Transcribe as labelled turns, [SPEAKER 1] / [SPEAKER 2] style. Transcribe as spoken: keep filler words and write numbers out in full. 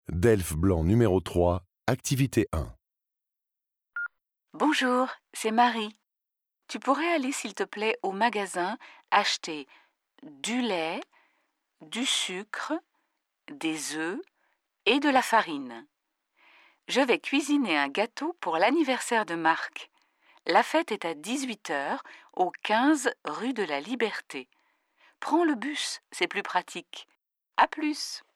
[SPEAKER 1] Delphes blanc numéro trois, activité un.
[SPEAKER 2] Bonjour, c'est Marie. Tu pourrais aller s'il te plaît au magasin acheter du lait, du sucre, des œufs et de la farine. Je vais cuisiner un gâteau pour l'anniversaire de Marc. La fête est à dix-huit heures au quinze rue de la Liberté. Prends le bus, c'est plus pratique. À plus.